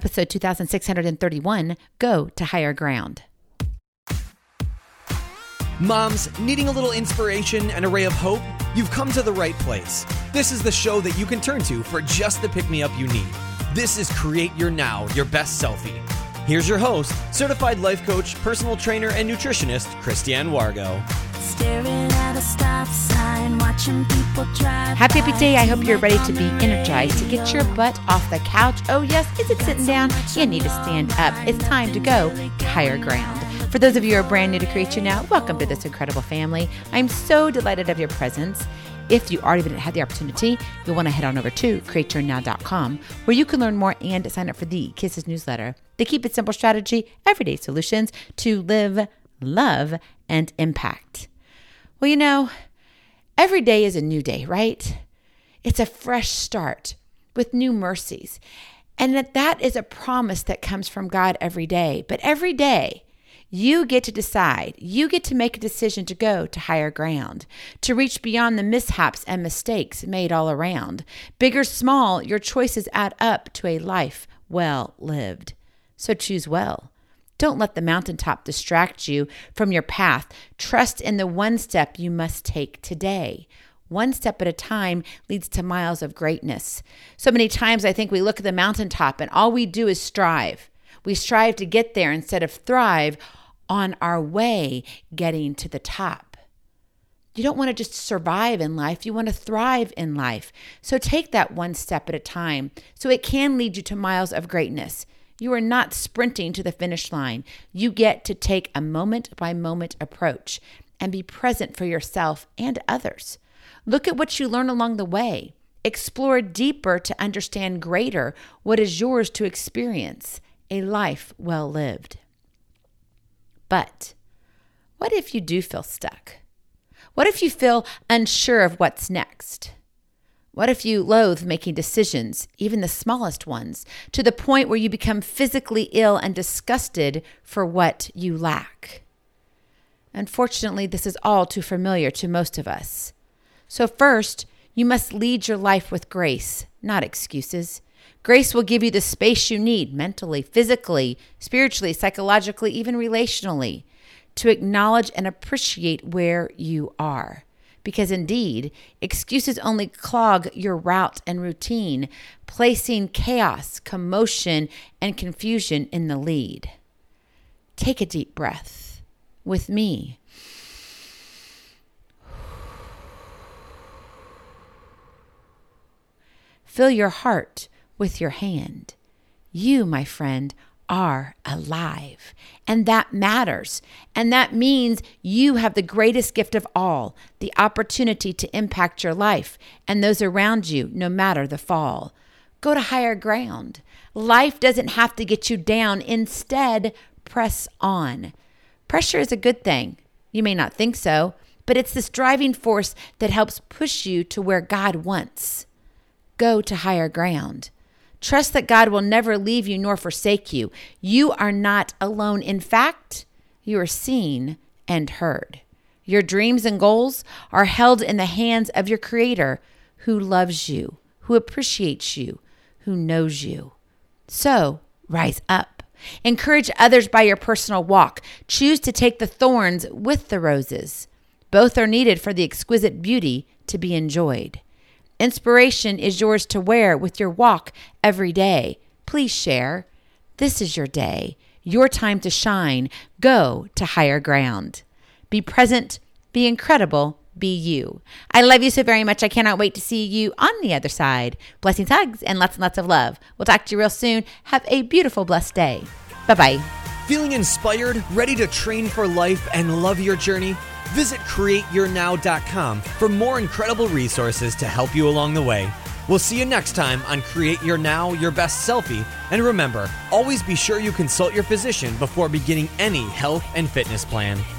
episode 2631, Go to Higher Ground. Moms, needing a little inspiration and a ray of hope? You've come to the right place. This is the show that you can turn to for just the pick-me-up you need. This is Create Your Now, Your Best Selfie. Here's your host, certified life coach, personal trainer, and nutritionist, Christiane Wargo. Staring at a stop sign, watching people drive. Happy day. I hope you're ready to be energized, to get your butt off the couch. Oh yes, is it sitting down? You need to stand up. It's time to go to higher ground. For those of you who are brand new to Create Your Now, welcome to this incredible family. I'm so delighted of your presence. If you already had the opportunity, you'll want to head on over to createyournow.com, where you can learn more and sign up for the Kisses newsletter. They keep it simple strategy, everyday solutions to live, love, and impact. Well, you know, every day is a new day, right? It's a fresh start with new mercies. And that is a promise that comes from God every day. But every day, you get to decide, you get to make a decision to go to higher ground, to reach beyond the mishaps and mistakes made all around. Big or small, your choices add up to a life well lived. So choose well. Don't let the mountaintop distract you from your path. Trust in the one step you must take today. One step at a time leads to miles of greatness. So many times I think we look at the mountaintop and all we do is strive. We strive to get there instead of thrive on our way getting to the top. You don't want to just survive in life. You want to thrive in life. So take that one step at a time so it can lead you to miles of greatness. You are not sprinting to the finish line. You get to take a moment by moment approach and be present for yourself and others. Look at what you learn along the way. Explore deeper to understand greater what is yours to experience. A life well lived. But what if you do feel stuck? What if you feel unsure of what's next? What if you loathe making decisions, even the smallest ones, to the point where you become physically ill and disgusted for what you lack? Unfortunately, this is all too familiar to most of us. So first, you must lead your life with grace, not excuses. Grace will give you the space you need mentally, physically, spiritually, psychologically, even relationally, to acknowledge and appreciate where you are. Because indeed, excuses only clog your route and routine, placing chaos, commotion, and confusion in the lead. Take a deep breath with me. Fill your heart with your hand. You, my friend, are alive. And that matters. And that means you have the greatest gift of all, the opportunity to impact your life and those around you, no matter the fall. Go to higher ground. Life doesn't have to get you down. Instead, press on. Pressure is a good thing. You may not think so, but it's this driving force that helps push you to where God wants. Go to higher ground. Trust that God will never leave you nor forsake you. You are not alone. In fact, you are seen and heard. Your dreams and goals are held in the hands of your Creator, who loves you, who appreciates you, who knows you. So, rise up. Encourage others by your personal walk. Choose to take the thorns with the roses. Both are needed for the exquisite beauty to be enjoyed. Inspiration is yours to wear with your walk every day. Please share. This is your day, your time to shine. Go to higher ground. Be present, be incredible, be you. I love you so very much. I cannot wait to see you on the other side. Blessings, hugs, and lots of love. We'll talk to you real soon. Have a beautiful, blessed day. Bye-bye. Feeling inspired, ready to train for life and love your journey? Visit createyournow.com for more incredible resources to help you along the way. We'll see you next time on Create Your Now, Your Best Selfie. And remember, always be sure you consult your physician before beginning any health and fitness plan.